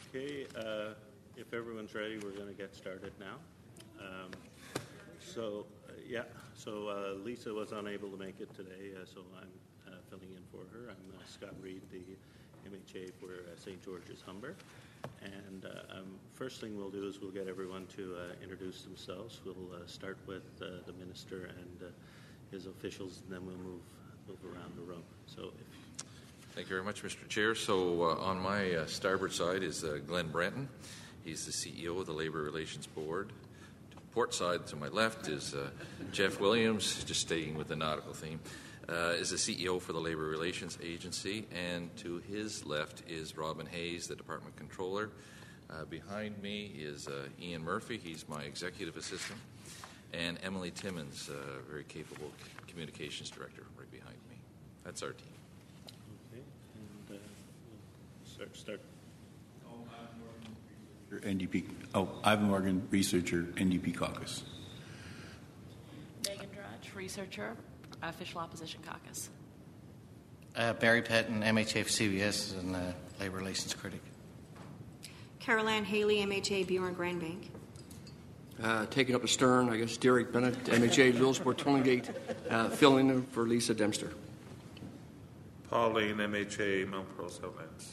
Okay, if everyone's ready, we're going to get started now. Lisa was unable to make it today, so I'm filling in for her. I'm Scott Reed, the MHA for St. George's Humber. And first thing we'll do is we'll get everyone to introduce themselves. We'll start with the minister and his officials, and then we'll move around the room. Thank you very much, Mr. Chair. So on my starboard side is Glenn Brenton. He's the CEO of the Labour Relations Board. To port side to my left is Jeff Williams, just staying with the nautical theme, is the CEO for the Labour Relations Agency. And to his left is Robin Hayes, the Department Controller. Behind me is Ian Murphy. He's my Executive Assistant. And Emily Timmins, a very capable Communications Director, right behind me. That's our team. Start. Ivan Morgan, researcher, NDP Caucus. Megan Drudge, researcher, Official Opposition Caucus. Barry Petton, MHA for CBS, and Labour Relations Critic. Caroline Haley, MHA, Bjorn Grandbank. Taking up a stern, I guess, Derek Bennett, MHA, Lillsport, Tullingate, filling in for Lisa Dempster. Pauline, MHA, Mount Pearl Southlands.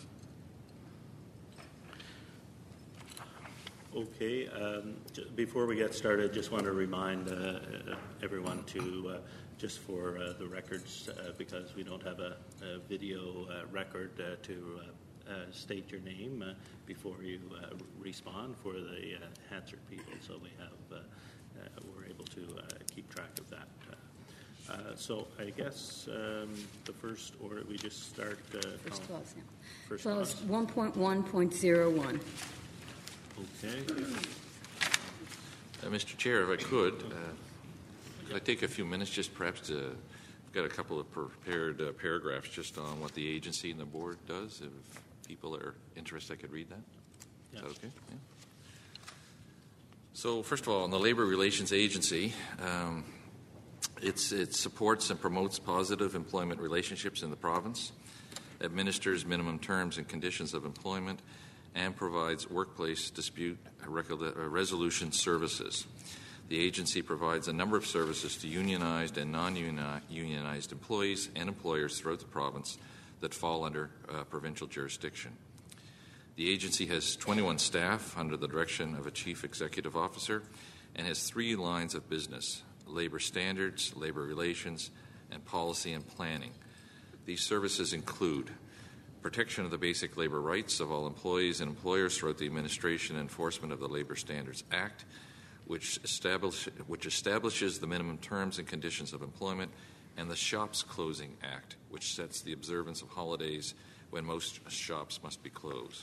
Okay, before we get started, just want to remind everyone to, just for the records, because we don't have a video record, to state your name before you respond for the Hansard people, so we have we're able to keep track of that. So I guess the first order, we just start... First clause, yeah. First clause clause. 1.1.01. Okay. Mr. Chair, if I could I take a few minutes just perhaps to... I've got a couple of prepared paragraphs just on what the agency and the board does. If people are interested, I could read that. Is that okay? Yeah. So first of all, on the Labour Relations Agency, it supports and promotes positive employment relationships in the province, administers minimum terms and conditions of employment, and provides workplace dispute resolution services. The agency provides a number of services to unionized and non-unionized employees and employers throughout the province that fall under provincial jurisdiction. The agency has 21 staff under the direction of a chief executive officer and has 3 lines of business: labor standards, labor relations, and policy and planning. These services include protection of the basic labor rights of all employees and employers throughout the administration and enforcement of the Labour Standards Act, which establishes the minimum terms and conditions of employment, and the Shops Closing Act, which sets the observance of holidays when most shops must be closed.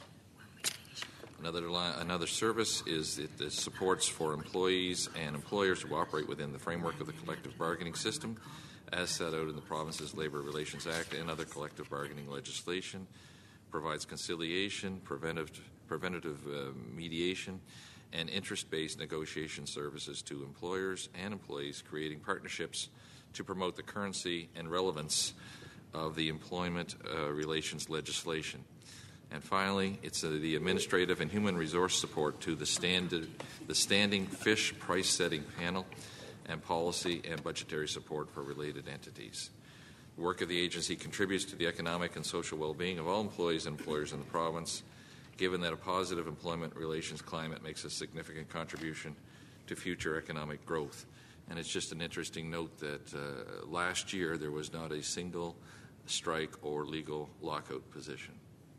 Another service is the supports for employees and employers who operate within the framework of the collective bargaining system, as set out in the province's Labour Relations Act and other collective bargaining legislation, provides conciliation, preventative mediation, and interest-based negotiation services to employers and employees, creating partnerships to promote the currency and relevance of the employment relations legislation. And finally, it's the administrative and human resource support to the Standing Fish Price Setting Panel, and policy and budgetary support for related entities. The work of the agency contributes to the economic and social well-being of all employees and employers in the province, given that a positive employment relations climate makes a significant contribution to future economic growth. And it's just an interesting note that last year there was not a single strike or legal lockout position.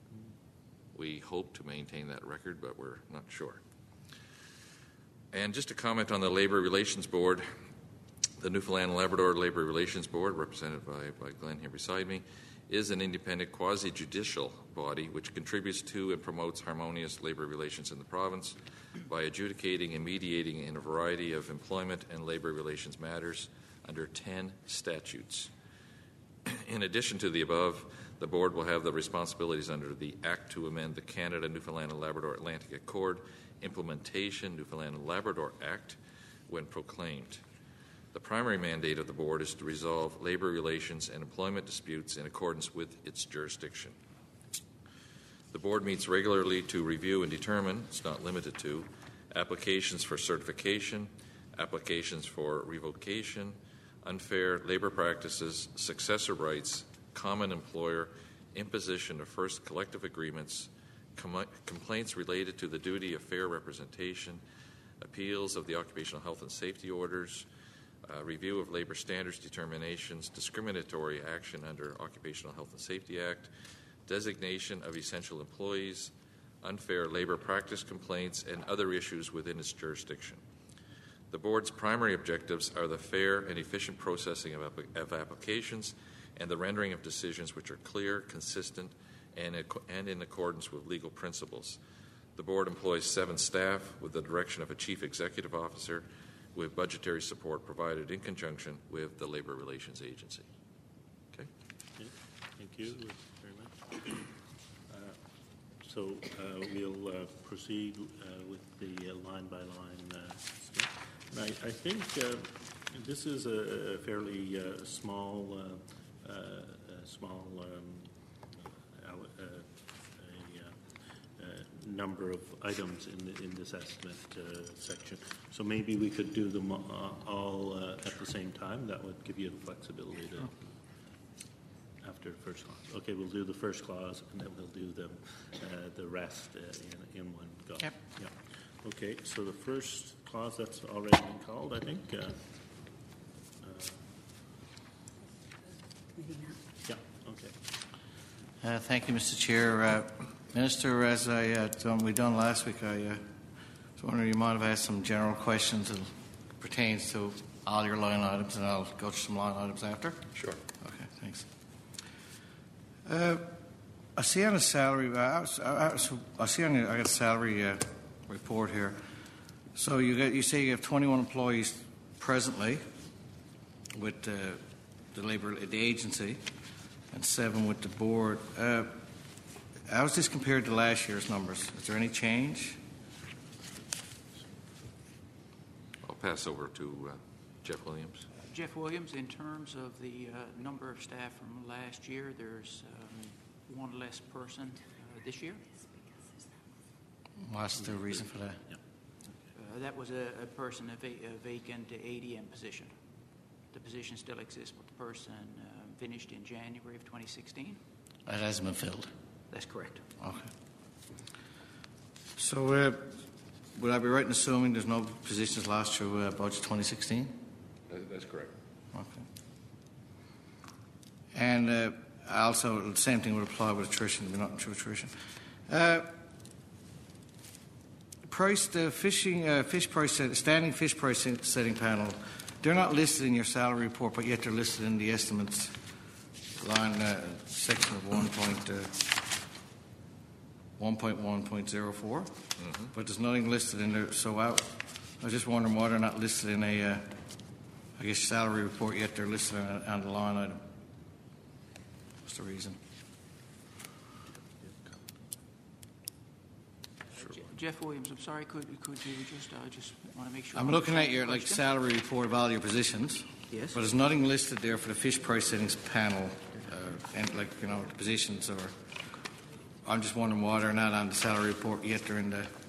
We hope to maintain that record, but we're not sure. And just to comment on the Labour Relations Board, the Newfoundland and Labrador Labour Relations Board, represented by Glenn here beside me, is an independent quasi-judicial body which contributes to and promotes harmonious labour relations in the province by adjudicating and mediating in a variety of employment and labour relations matters under 10 statutes. In addition to the above, the board will have the responsibilities under the Act to amend the Canada, Newfoundland and Labrador Atlantic Accord Implementation Newfoundland and Labrador Act when proclaimed. The primary mandate of the board is to resolve labour relations and employment disputes in accordance with its jurisdiction. The Board meets regularly to review and determine, it's not limited to, applications for certification, applications for revocation, unfair labor practices, successor rights, common employer, imposition of first collective agreements, complaints related to the duty of fair representation, appeals of the occupational health and safety orders, review of labor standards determinations, discriminatory action under Occupational Health and Safety Act, designation of essential employees, unfair labor practice complaints, and other issues within its jurisdiction. The Board's primary objectives are the fair and efficient processing of applications and the rendering of decisions which are clear, consistent, and in accordance with legal principles. The Board employs 7 staff with the direction of a Chief Executive Officer with budgetary support provided in conjunction with the Labor Relations Agency. Okay? Thank you very much. So we'll proceed with the line-by-line stuff. And I think this is a fairly small number of items in this estimate section. So maybe we could do them all at the same time. That would give you the flexibility to after the first clause. Okay, we'll do the first clause and then we'll do them the rest in one go. Yep. Yeah. Okay, so the first clause that's already been called, I think. Yeah. Okay. Thank you, Mr. Chair. Minister, as we done last week, I was wondering you might have asked some general questions that pertains to all your line items, and I'll go through some line items after. Sure. Okay, thanks. I see on a salary. I got a salary report here. So you say you have 21 employees presently with the agency, and 7 with the board. How is this compared to last year's numbers? Is there any change? I'll pass over to Jeff Williams. Jeff Williams, in terms of the number of staff from last year, there's 1 less person this year. What's the reason for that? That was a person, a vacant ADM position. The position still exists, but the person finished in January of 2016. That hasn't been filled. That's correct. Okay. So would I be right in assuming there's no positions lost through budget 2016? That's correct. Okay. And also, the same thing would apply with attrition, but not true attrition. Standing fish price setting panel, they're not listed in your salary report, but yet they're listed in the estimates line section of 1.1.04. But there's nothing listed in there. So I was just wondering why they're not listed in a, salary report, yet they're listed on the line item. What's the reason? Jeff Williams, I'm sorry, could you just want to make sure? I'm looking at your salary report of all your positions. Yes. But there's nothing listed there for the fish price settings panel, and the positions. Or I'm just wondering why they're not on the salary report yet. They're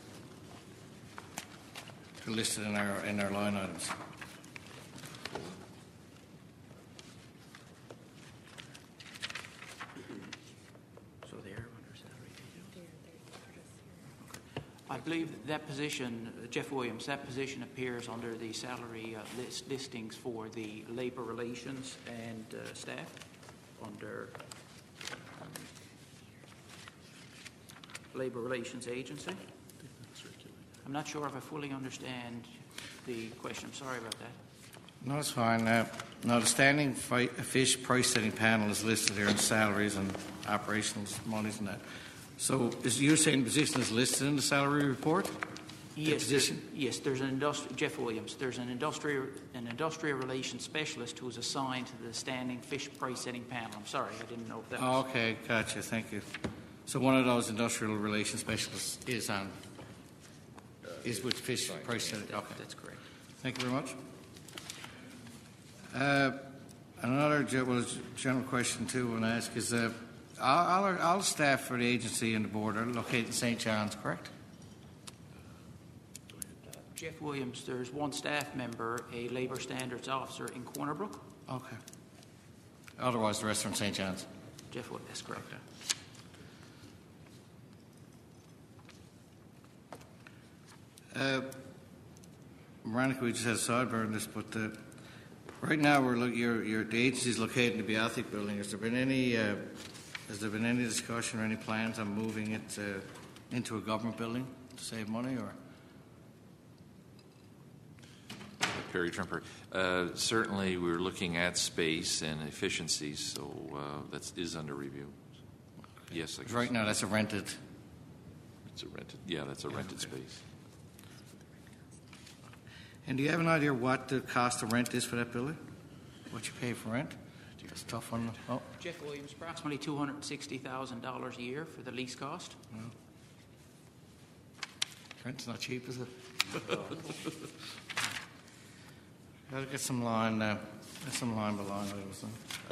listed in our line items. I believe that position, Jeff Williams, that position appears under the salary listings for the Labor Relations and staff under Labor Relations Agency. I'm not sure if I fully understand the question. I'm sorry about that. No, it's fine. Now, the standing fish price setting panel is listed here in salaries and operations, monies and that. So you're saying the position is listed in the salary report? Yes, there's an Jeff Williams. There's an industrial relations specialist who's assigned to the standing fish price setting panel. I'm sorry, I didn't know if that was... Okay, gotcha. Thank you. So one of those industrial relations specialists is with fish price setting. Okay, that's correct. Thank you very much. Another general question too I want to ask is All staff for the agency and the board are located in St. John's, correct? Jeff Williams, there's one staff member, a labor standards officer in Corner Brook. Okay. Otherwise, the rest are in St. John's. Jeff Williams, that's correct. Veronica, we just had a sidebar on this, but right now the agency is located in the Beathic building. Has there been any discussion or any plans on moving it into a government building to save money, or? Perry Tremper. Certainly, we're looking at space and efficiencies, so that is under review. Yes, I guess. Right now, that's a rented. It's a rented. Yeah, that's a rented space. And do you have an idea what the cost of rent is for that building? What you pay for rent? That's a tough one. Oh. Jeff Williams, approximately $260,000 a year for the lease cost. Well, rent's not cheap, is it? Gotta get some line below it.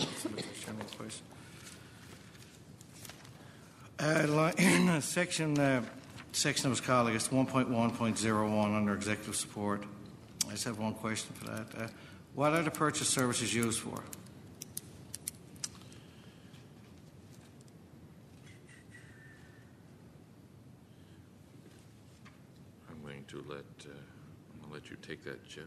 Section that was called, I guess, 1.1.01 under executive support. I just have one question for that. What are the purchase services used for? I'm going to let you take that, Jeff.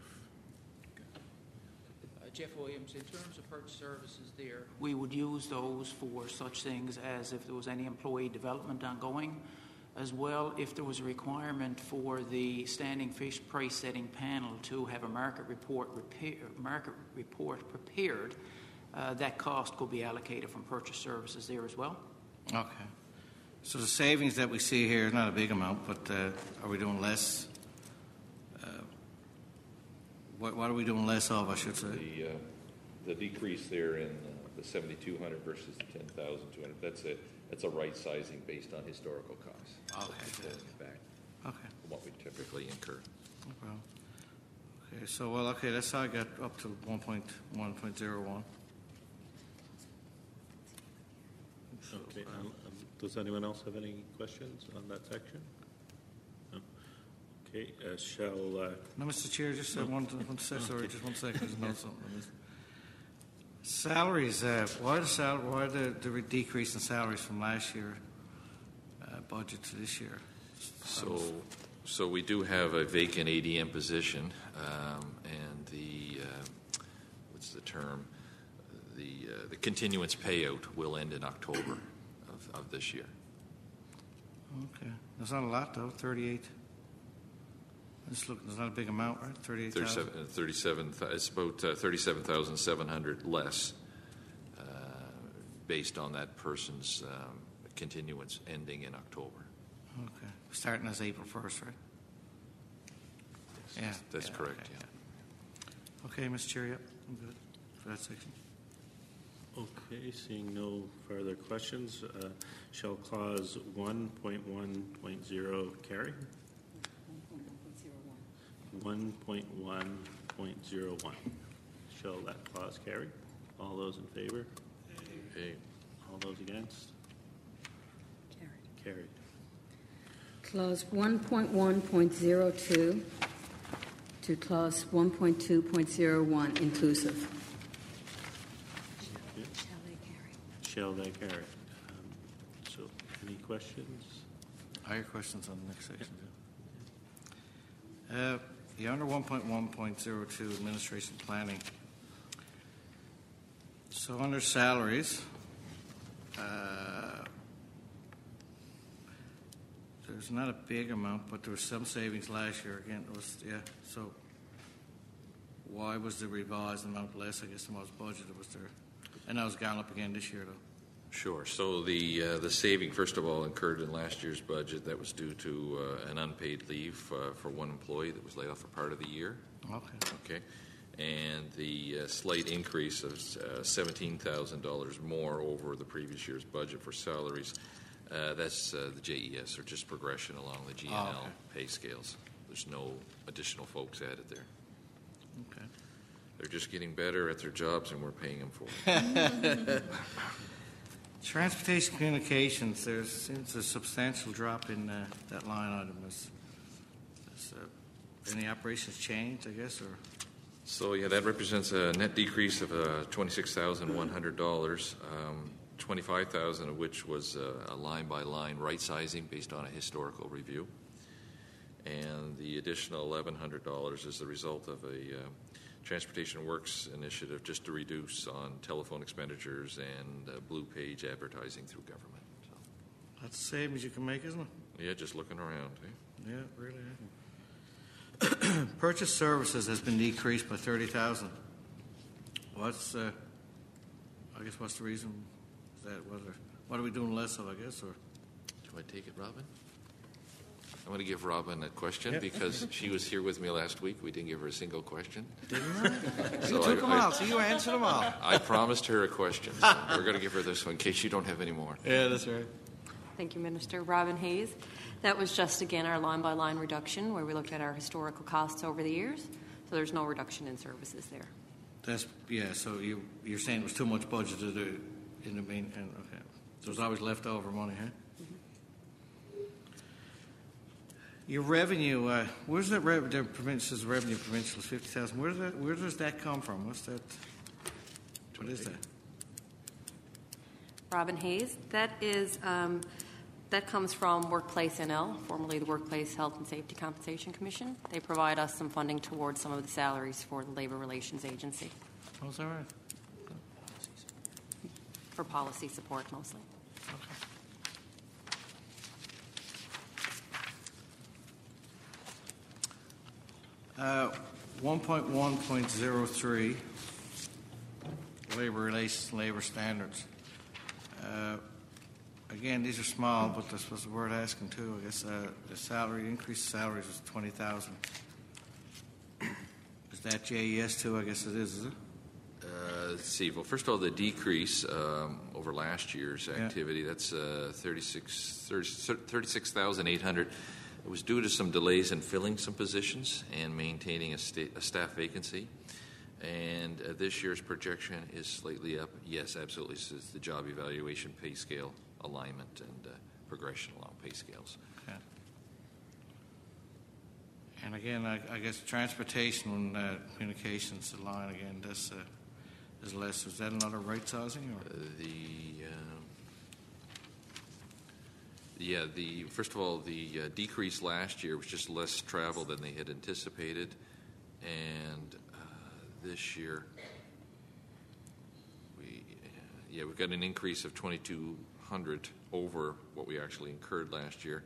Jeff Williams, in terms of purchase services there, we would use those for such things as if there was any employee development ongoing, as well if there was a requirement for the standing fish price setting panel to have a market report prepared, that cost could be allocated from purchase services there as well. Okay. So the savings that we see here is not a big amount, but are we doing less? What are we doing less of, I should say? The decrease there in the 7,200 versus the 10,200. That's a right sizing based on historical costs. Okay. Back. Okay. From what we typically incur. No problem. Okay. So that's how I got up to 1.1.01. Okay. Does anyone else have any questions on that section? No. Okay, No, Mr. Chair, just one second. Just know something. Salaries. Why the decrease in salaries from last year budget to this year? So we do have a vacant ADM position, and the what's the term? The continuance payout will end in October of this year. Okay, that's not a lot though. 38. It's not a big amount, right? 37. It's about 37,700 less, based on that person's continuance ending in October. Okay, starting as April 1st, right? Yes, that's correct. Okay. Yeah. Okay, Mr. Chair. Yep, I'm good for that section. Okay, seeing no further questions, shall clause 1.1.0 carry? 1.1.01. Shall that clause carry? All those in favor? Okay. All those against? Carried. Clause 1.1.02 to clause 1.2.01 inclusive. Shall they carry? So, any questions? I have questions on the next section. Under 1.1.02 administration planning. So under salaries, there's not a big amount, but there was some savings last year. Again, So why was the revised amount less? I guess than what was budgeted. Was there? And that was gone up again this year, though. Sure. So the saving, first of all, incurred in last year's budget. That was due to an unpaid leave for one employee that was laid off for part of the year. Okay. And the slight increase of $17,000 more over the previous year's budget for salaries. That's the JES, or just progression along the GNL pay scales. There's no additional folks added there. Okay. They're just getting better at their jobs, and we're paying them for it. Transportation communications, there seems a substantial drop in that line item. Has any operations changed, I guess, or? So, yeah, that represents a net decrease of $26,100, $25,000 of which was a line-by-line right-sizing based on a historical review. And the additional $1,100 is the result of a Transportation Works initiative just to reduce on telephone expenditures and blue page advertising through government. So, That's the same as you can make, isn't it? yeah, just looking around. Eh? Yeah, really. Purchase services has been decreased by $30,000. What's the reason? Is that what are we doing less of? I guess, or Do I take it, Robin? I'm going to give Robin a question because she was here with me last week. We didn't give her a single question. Didn't I? So You took them all, so you answered them all. I promised her a question. So we're going to give her this one in case you don't have any more. Yeah, that's right. Thank you, Minister. Robin Hayes. That was just, again, our line-by-line reduction where we looked at our historical costs over the years. So there's no reduction in services there. So you're saying it was too much budget to do in the main, and okay. So there's always leftover money, huh? Mm-hmm. Your revenue, where's that revenue? Provincial's revenue, provincial is 50,000. Where does that come from? What's that? What is that? Robin Hayes. That is that comes from Workplace NL, formerly the Workplace Health and Safety Compensation Commission. They provide us some funding towards some of the salaries for the Labor Relations Agency. Oh, is that right? For policy support, mostly. Okay. 1.1.03 labor relations, labor standards. Again, these are small, but this was worth asking too. I guess the salary increase salaries was $20,000. Is that JES too? I guess it is it? Let's see. Well, first of all, the decrease over last year's activity, that's 36,800. It was due to some delays in filling some positions and maintaining a staff vacancy. And this year's projection is slightly up. Yes, absolutely. This is the job evaluation pay scale alignment and progression along pay scales. Okay. And again, I guess transportation and communications, the line again, this is less. Is that another right sizing? Or? First of all, the decrease last year was just less travel than they had anticipated, and this year we've got an increase of 2,200 over what we actually incurred last year.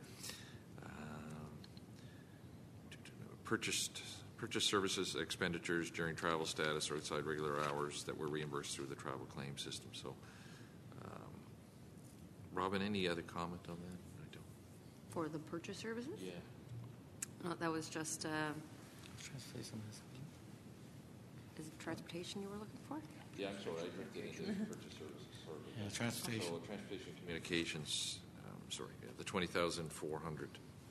Purchase services expenditures during travel status or outside regular hours that were reimbursed through the travel claim system. So, Robin, any other comment on that? I don't. For the purchase services? Yeah. That was just. Is it transportation you were looking for? Yeah, I'm sorry. I didn't get into the purchase services. Sorry. Yeah, transportation. So, transportation communications. The 20,400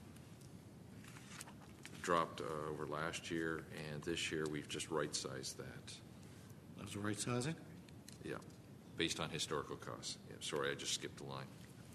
dropped over last year, and this year we've just right-sized that. That was right sizing? Yeah, based on historical costs. Yeah, sorry, I just skipped the line.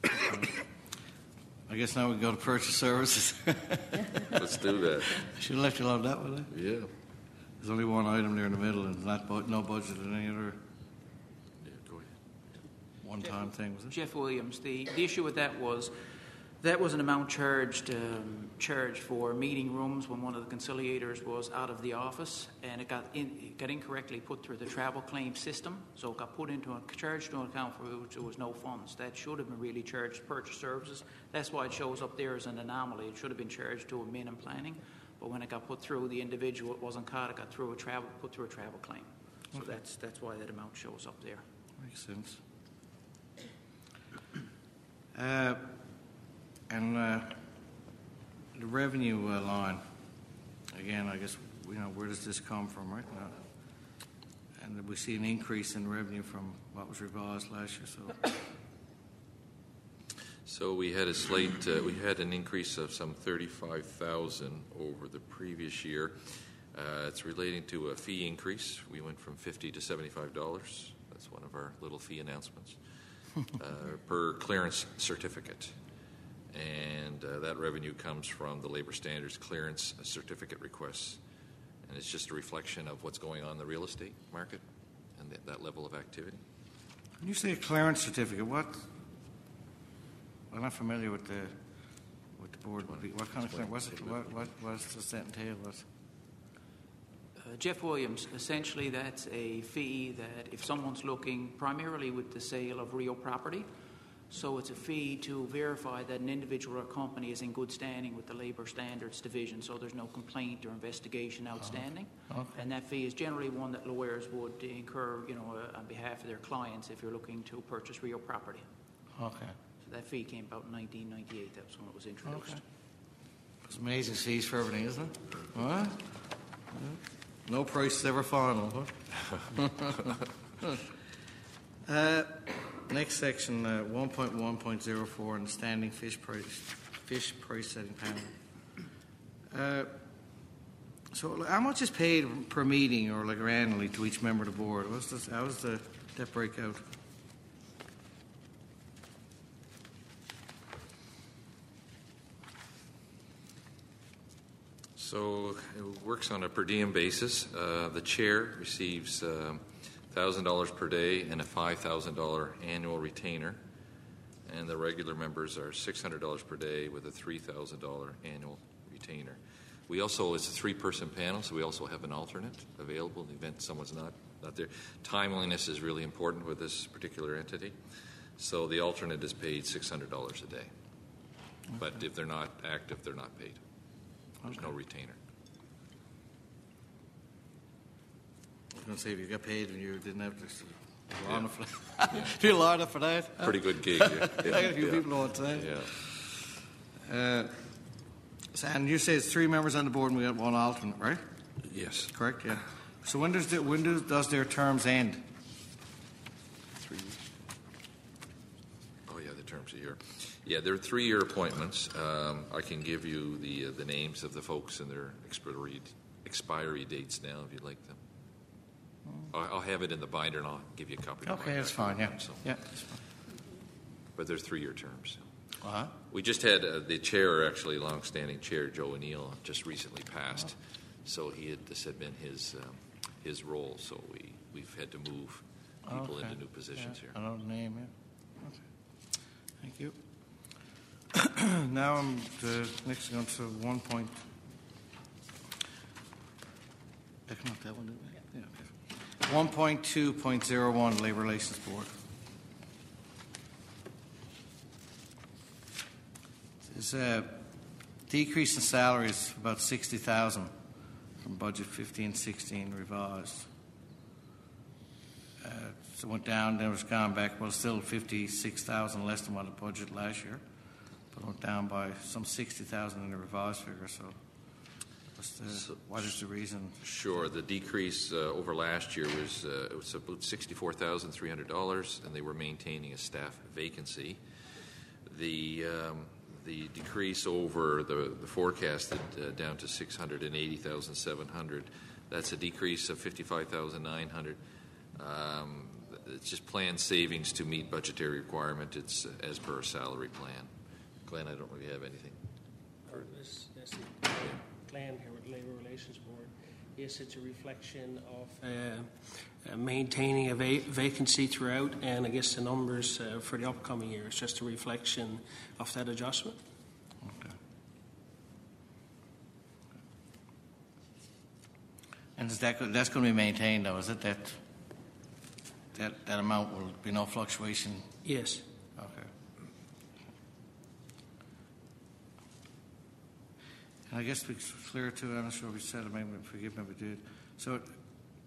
I guess now we can go to purchase services. Let's do that. I should have left you alone that one. Yeah. There's only one item there in the middle, and no budget in any other Go ahead. one-time thing, was it? Jeff Williams, the issue with that was an amount charged for meeting rooms when one of the conciliators was out of the office, and it got incorrectly put through the travel claim system, so it got charged to an account for which there was no funds. That should have been really charged purchase services. That's why it shows up there as an anomaly. It should have been charged to admin and planning, but when it got put through the individual, it wasn't caught. It got put through a travel claim. So Okay. that's why that amount shows up there. Makes sense. And the revenue line, again, I guess, where does this come from, right? And we see an increase in revenue from what was revised last year. So we had we had an increase of some 35,000 over the previous year. It's relating to a fee increase. We went from $50 to $75. That's one of our little fee announcements. per clearance certificate. And that revenue comes from the labor standards clearance certificate requests. And it's just a reflection of what's going on in the real estate market and that level of activity. When you say a clearance certificate, what? I'm not familiar with the board. What kind of clearance? What does that entail? Jeff Williams, essentially that's a fee that if someone's looking primarily with the sale of real property, so it's a fee to verify that an individual or company is in good standing with the Labor Standards Division, so there's no complaint or investigation outstanding. Okay. And that fee is generally one that lawyers would incur, on behalf of their clients if you're looking to purchase real property. Okay. So that fee came about in 1998. That was when it was introduced. Okay. It's amazing fees for everything, isn't it? What? No price is ever final, huh? Next section, 1.1.04 in the standing fish price setting panel. So how much is paid per meeting or annually to each member of the board? How does that break out? So it works on a per diem basis. The chair receives $1,000 per day and a $5,000 annual retainer, and the regular members are $600 per day with a $3,000 annual retainer. We also, it's a three-person panel, so we also have an alternate available in the event someone's not there. Timeliness is really important with this particular entity, so the alternate is paid $600 a day. Okay. But if they're not active, they're not paid. There's no retainer. I was going to say, if you got paid and you didn't have to feel harder for that. Pretty good gig. Yeah. I got a few people on that. Yeah. And you say it's three members on the board and we got one alternate, right? Yes. Correct. Yeah. So when does their terms end? 3 years. Oh yeah, the terms a year. Yeah, they're 3-year appointments. I can give you the names of the folks and their expiry dates now, if you'd like them. I'll have it in the binder, and I'll give you a copy. Okay, that's fine. Yeah, so. Yeah, that's fine. But they're 3-year terms. Uh-huh. We just had the chair, actually, long-standing chair, Joe O'Neill, just recently passed. So this had been his role. So we've had to move people into new positions here. I know the name. Yeah. Okay. Thank you. Now I'm next going to 1 point. I can have that one, didn't I? Yeah. Okay. 1.2.01 Labor Relations Board. There's a decrease in salaries of about 60,000 from budget 15-16 revised. So it went down, then it's gone back. Well, still 56,000 less than what the budget last year. But it went down by some 60,000 in the revised figure. So, what is the reason? Sure. The decrease over last year was it was about $64,300, and they were maintaining a staff vacancy. The decrease over the forecasted down to $680,700. That's a decrease of $55,900. It's just planned savings to meet budgetary requirement. It's as per a salary plan. Glenn, I don't really have anything. Glenn here with Labour Relations Board. Yes, it's a reflection of maintaining a vacancy throughout, and I guess the numbers for the upcoming year is just a reflection of that adjustment. Okay. And that's going to be maintained, though, is it? That amount will be no fluctuation? Yes. Okay. And I guess we clear too. I'm not sure we said it. Maybe forgive me if we did. So, did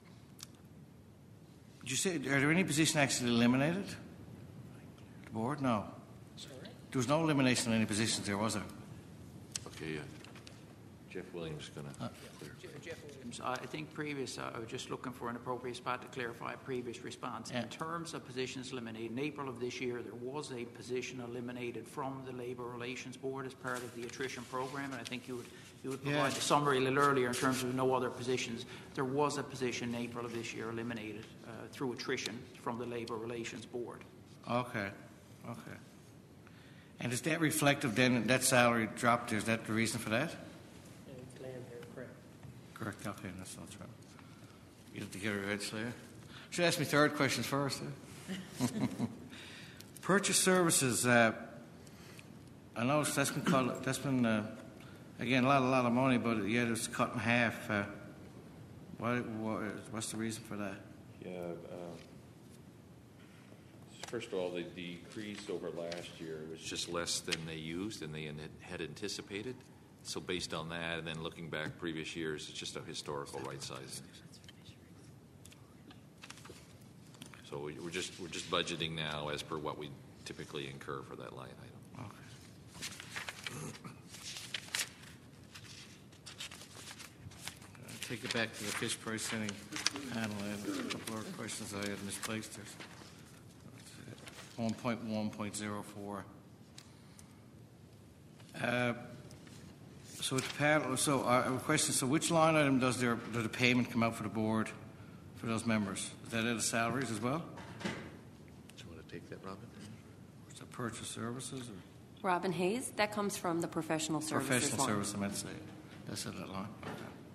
you say are there any positions actually eliminated? The board? No. Sorry. There was no elimination of any positions there, was there? Okay. Jeff Williams is going to clear. Jeff Williams, I think I was just looking for an appropriate spot to clarify a previous response. Yeah. In terms of positions eliminated, in April of this year, there was a position eliminated from the Labour Relations Board as part of the attrition program, and I think you would provide a summary a little earlier in terms of no other positions. There was a position in April of this year eliminated through attrition from the Labour Relations Board. Okay. And is that reflective then, that salary dropped, is that the reason for that? Glenn here, correct. Correct, okay, that's right. You have to get it right, Slayer. Should ask me third questions first. Purchase services, I know that's been again, a lot of money, but yet it's cut in half. What's the reason for that? Yeah. First of all, the decrease over last year was Just less than they used and they had anticipated. So based on that, and then looking back previous years, it's just a historical right sizing. So we're just budgeting now as per what we typically incur for that line item. Okay. Take it back to the fish pricing panel. I have a couple of questions I had misplaced there. 1.1.04. So it's panel. So I have a question. So which line item does the payment come out for the board for those members? Is that out of salaries as well? Do you want to take that, Robin? Is that purchase services? Or? Robin Hayes, that comes from the professional services Professional line. service, I meant to say. That's in that line. Okay.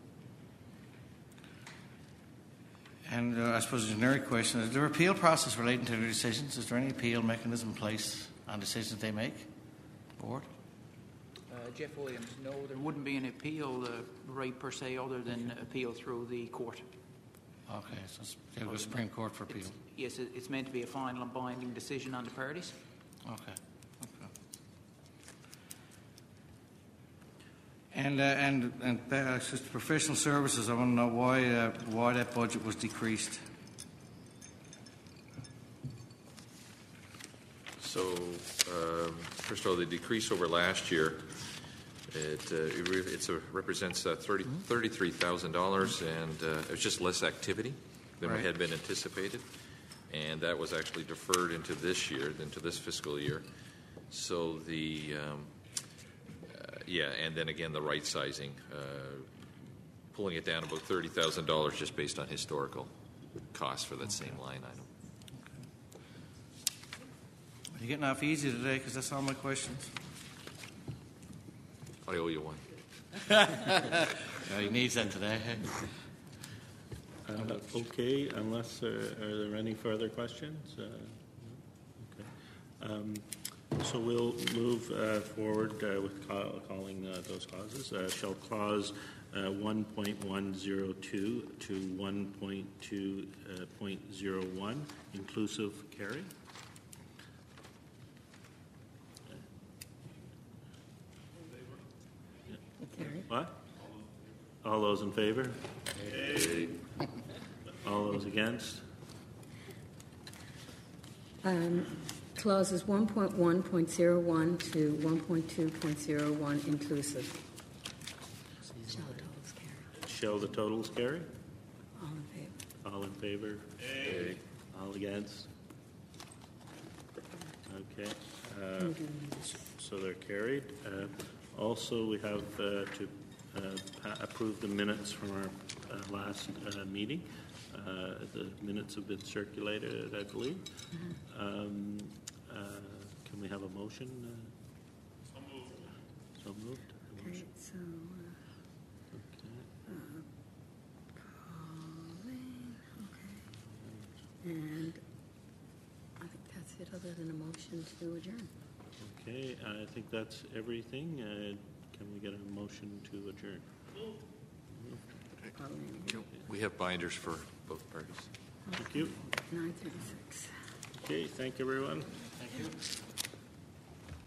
And I suppose a generic question, is there an appeal process relating to their decisions? Is there any appeal mechanism in place on decisions they make? Board? Jeff Williams, no, there wouldn't be an appeal right per se other than appeal through the court. Okay, so they'll go to Supreme Court for appeal. Yes, it's meant to be a final and binding decision on the parties. Okay. And just professional services, I want to know why that budget was decreased. So, first of all, the decrease over last year, it represents $33,000, and it was just less activity than we had been anticipated, and that was actually deferred into this year, into this fiscal year. So and then again the right sizing, pulling it down about $30,000 just based on historical costs for that same line item. Are you getting off easy today? Because that's all my questions. I owe you one. He needs that today. Okay, unless are there any further questions? Okay. So we'll move forward with calling those clauses. Shall clause 1.102 to 1.2.01 inclusive carry? What? All those in favor? All those against? Clauses 1.1.01 to 1.2.01 inclusive. Shall the totals carry? All in favor. All in favor? Aye. All against? Okay. So they're carried. Also, we have to approve the minutes from our last meeting. The minutes have been circulated, I believe. Can we have a motion? So moved. So moved. Okay, so and I think that's it other than a motion to adjourn. Okay, I think that's everything. Can we get a motion to adjourn? We have binders for both parties. Thank you. 9:36. Okay, thank you, everyone. Thank you.